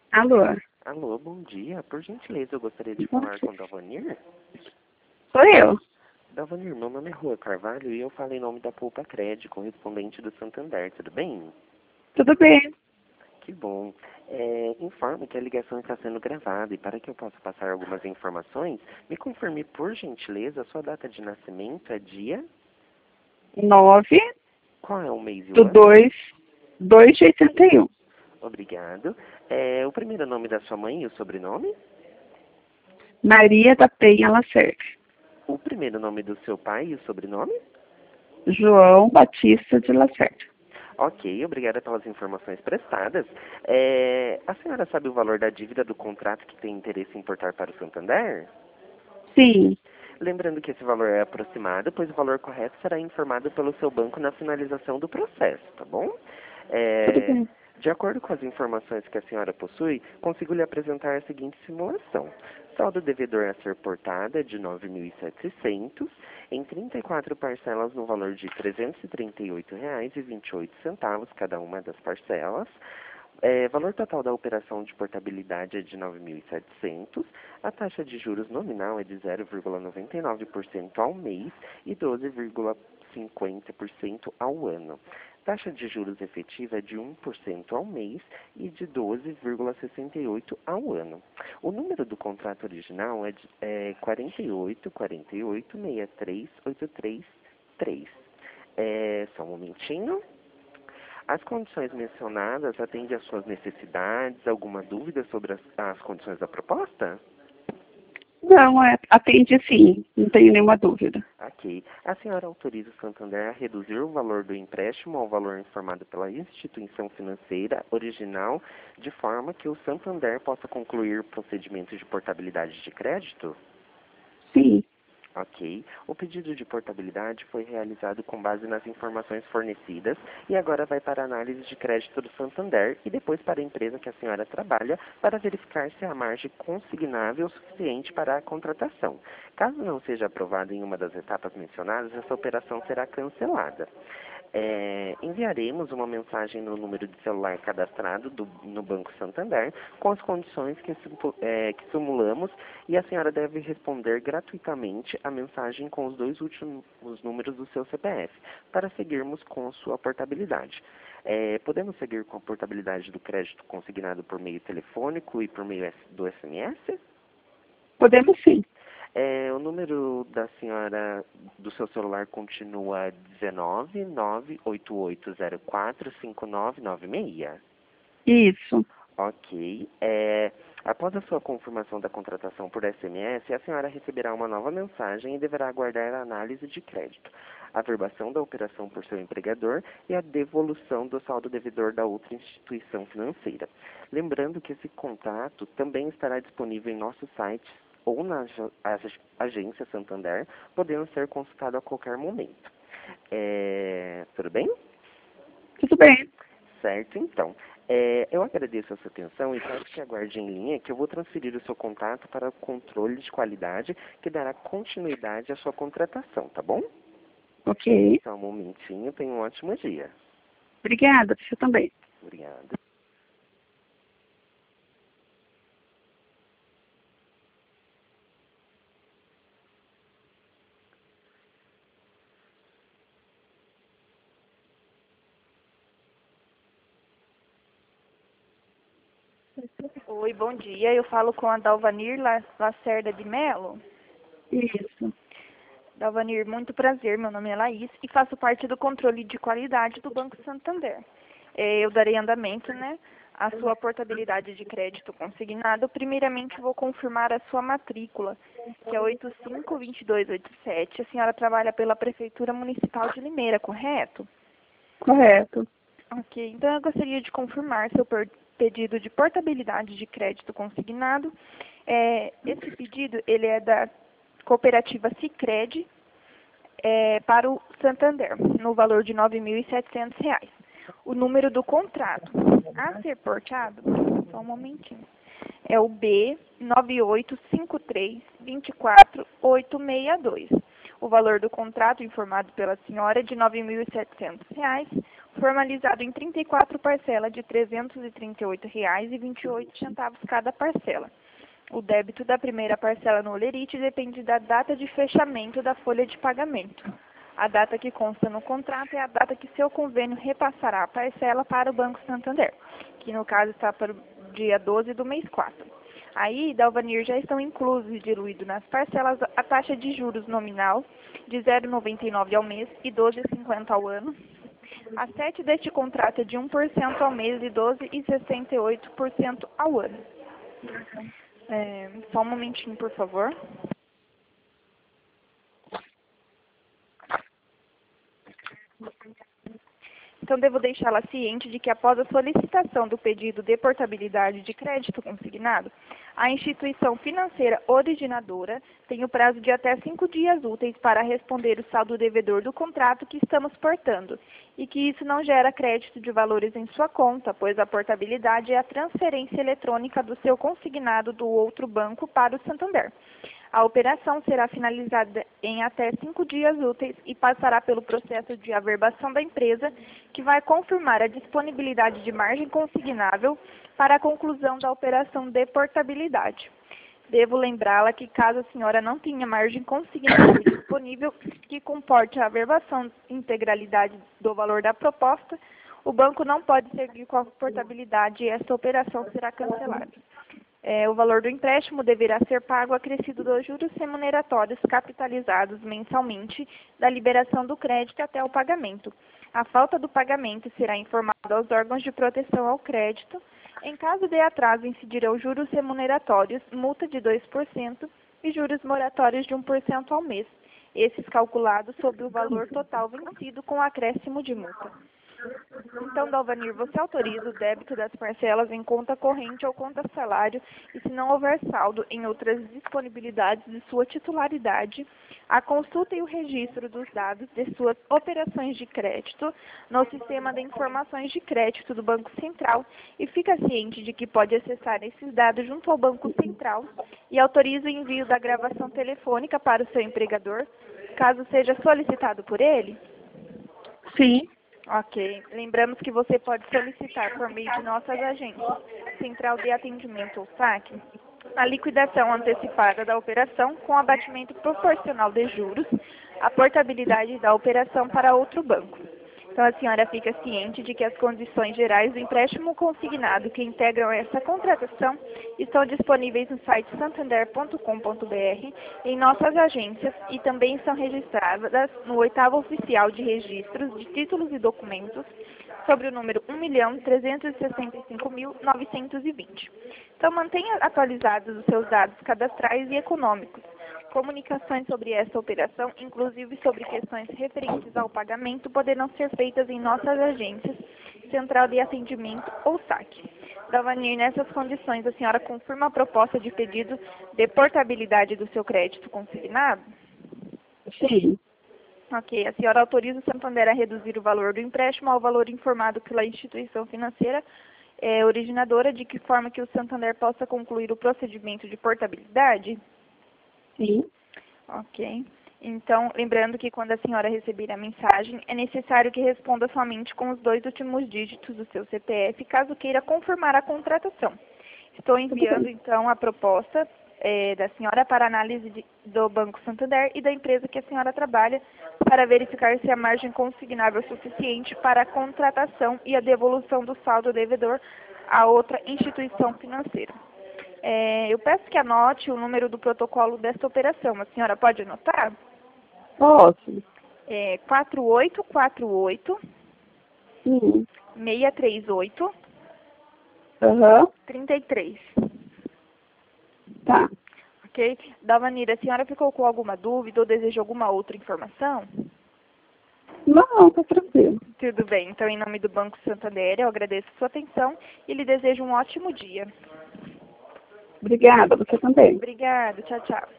Alô? Alô, bom dia. Por gentileza, eu gostaria de Bom falar dia. com Dalvanir. Sou eu. Dalvanir, meu nome é Rua Carvalho e eu falo em nome da Poupa Crédito, correspondente do Santander, tudo bem? Tudo bem? Que bom. Informe que a ligação está sendo gravada e para que eu possa passar algumas informações, me confirme, por gentileza, a sua data de nascimento é dia? 9 Qual é o mês e o do ano? 2 de 81. Obrigado. O primeiro nome da sua mãe e o sobrenome? Maria da Penha Lacerda. O primeiro nome do seu pai e o sobrenome? João Batista de Lacerda. Ok, obrigada pelas informações prestadas. A senhora sabe o valor da dívida do contrato que tem interesse em importar para o Santander? Sim. Lembrando que esse valor é aproximado, pois o valor correto será informado pelo seu banco na finalização do processo, tá bom? Tudo É, bem. de acordo com as informações que a senhora possui, consigo lhe apresentar a seguinte simulação. Saldo devedor a ser portado é de R$ 9.700 em 34 parcelas no valor de R$ 338,28 cada uma das parcelas. Valor total da operação de portabilidade é de 9.700. A taxa de juros nominal é de 0,99% ao mês e 12,50% ao ano. Taxa de juros efetiva é de 1% ao mês e de 12,68% ao ano. O número do contrato original é 48,6383833. Só um momentinho. As condições mencionadas atendem às suas necessidades? Alguma dúvida sobre as condições da proposta? Não, atende sim. Não tenho nenhuma dúvida. Ok. A senhora autoriza o Santander a reduzir o valor do empréstimo ao valor informado pela instituição financeira original, de forma que o Santander possa concluir procedimentos de portabilidade de crédito? Sim. Ok. O pedido de portabilidade foi realizado com base nas informações fornecidas e agora vai para a análise de crédito do Santander e depois para a empresa que a senhora trabalha para verificar se a margem consignável é o suficiente para a contratação. Caso não seja aprovado em uma das etapas mencionadas, essa operação será cancelada. Enviaremos uma mensagem no número de celular cadastrado no Banco Santander com as condições que simulamos e a senhora deve responder gratuitamente a mensagem com os 2 últimos números do seu CPF para seguirmos com sua portabilidade. Podemos seguir com a portabilidade do crédito consignado por meio telefônico e por meio do SMS? Podemos sim. O número da senhora, do seu celular continua 19988045996. Isso. Ok. Após a sua confirmação da contratação por SMS, a senhora receberá uma nova mensagem e deverá aguardar a análise de crédito, a averbação da operação por seu empregador e a devolução do saldo devedor da outra instituição financeira. Lembrando que esse contato também estará disponível em nosso site ou na agência Santander, podendo ser consultado a qualquer momento. Tudo bem? Tudo bem. Certo, então. Eu agradeço a sua atenção e peço que aguarde em linha que eu vou transferir o seu contato para o controle de qualidade que dará continuidade à sua contratação, tá bom? Ok. Só um momentinho, tenha um ótimo dia. Obrigada. Você também. Obrigado. Oi, bom dia. Eu falo com a Dalvanir Lacerda de Melo. Isso. Dalvanir, muito prazer. Meu nome é Laís e faço parte do controle de qualidade do Banco Santander. Eu darei andamento, à sua portabilidade de crédito consignado. Primeiramente, vou confirmar a sua matrícula, que é 852287. A senhora trabalha pela Prefeitura Municipal de Limeira, correto? Correto. Ok, então eu gostaria de confirmar seu pedido de portabilidade de crédito consignado. Esse pedido ele é da cooperativa Sicredi para o Santander, no valor de R$ 9.700. O número do contrato a ser portado, só um momentinho, é o B9853-24862. O valor do contrato informado pela senhora é de R$ 9.700. formalizado em 34 parcelas de R$ 338,28 cada parcela. O débito da primeira parcela no holerite depende da data de fechamento da folha de pagamento. A data que consta no contrato é a data que seu convênio repassará a parcela para o Banco Santander, que no caso está para o dia 12 do mês 4. Aí, Dalvanir, já estão inclusos e diluídos nas parcelas a taxa de juros nominal de 0,99 ao mês e 12,50 ao ano. A 7 deste contrato é de 1% ao mês e 12,68% ao ano. Só um momentinho, por favor. Então, devo deixá-la ciente de que após a solicitação do pedido de portabilidade de crédito consignado, a instituição financeira originadora tem o prazo de até 5 dias úteis para responder o saldo devedor do contrato que estamos portando, e que isso não gera crédito de valores em sua conta, pois a portabilidade é a transferência eletrônica do seu consignado do outro banco para o Santander. A operação será finalizada em até 5 dias úteis e passará pelo processo de averbação da empresa, que vai confirmar a disponibilidade de margem consignável para a conclusão da operação de portabilidade. Devo lembrá-la que, caso a senhora não tenha margem consignável disponível que comporte a averbação integralidade do valor da proposta, o banco não pode seguir com a portabilidade e esta operação será cancelada. O valor do empréstimo deverá ser pago acrescido dos juros remuneratórios capitalizados mensalmente da liberação do crédito até o pagamento. A falta do pagamento será informada aos órgãos de proteção ao crédito. Em caso de atraso, incidirão juros remuneratórios, multa de 2% e juros moratórios de 1% ao mês, esses calculados sobre o valor total vencido com acréscimo de multa. Então, Dalvanir, você autoriza o débito das parcelas em conta corrente ou conta salário e, se não houver saldo em outras disponibilidades de sua titularidade, a consulta e o registro dos dados de suas operações de crédito no sistema de informações de crédito do Banco Central e fica ciente de que pode acessar esses dados junto ao Banco Central e autoriza o envio da gravação telefônica para o seu empregador, caso seja solicitado por ele? Sim. Ok. Lembramos que você pode solicitar por meio de nossas agências, Central de Atendimento ou SAC, a liquidação antecipada da operação com abatimento proporcional de juros, a portabilidade da operação para outro banco. Então, a senhora fica ciente de que as condições gerais do empréstimo consignado que integram essa contratação estão disponíveis no site santander.com.br, em nossas agências e também são registradas no 8º Oficial de Registros de Títulos e Documentos, sobre o número 1.365.920. Então, mantenha atualizados os seus dados cadastrais e econômicos. Comunicações sobre essa operação, inclusive sobre questões referentes ao pagamento, poderão ser feitas em nossas agências, Central de Atendimento ou SAC. Dalvanir, nessas condições, a senhora confirma a proposta de pedido de portabilidade do seu crédito consignado? Sim. Ok. A senhora autoriza o Santander a reduzir o valor do empréstimo ao valor informado pela instituição financeira originadora, de que forma que o Santander possa concluir o procedimento de portabilidade? Sim. Ok. Então, lembrando que quando a senhora receber a mensagem, é necessário que responda somente com os 2 últimos dígitos do seu CPF, caso queira confirmar a contratação. Estou enviando, então, a proposta da senhora para análise do Banco Santander e da empresa que a senhora trabalha, para verificar se a margem consignável é suficiente para a contratação e a devolução do saldo devedor a outra instituição financeira. Eu peço que anote o número do protocolo desta operação. A senhora pode anotar? Posso. 4848 638 33. Tá. Ok? Dalvanir, a senhora ficou com alguma dúvida ou deseja alguma outra informação? Não, tá tranquilo. Tudo bem. Então, em nome do Banco Santander, eu agradeço a sua atenção e lhe desejo um ótimo dia. Obrigada, você também. Obrigada. Tchau, tchau.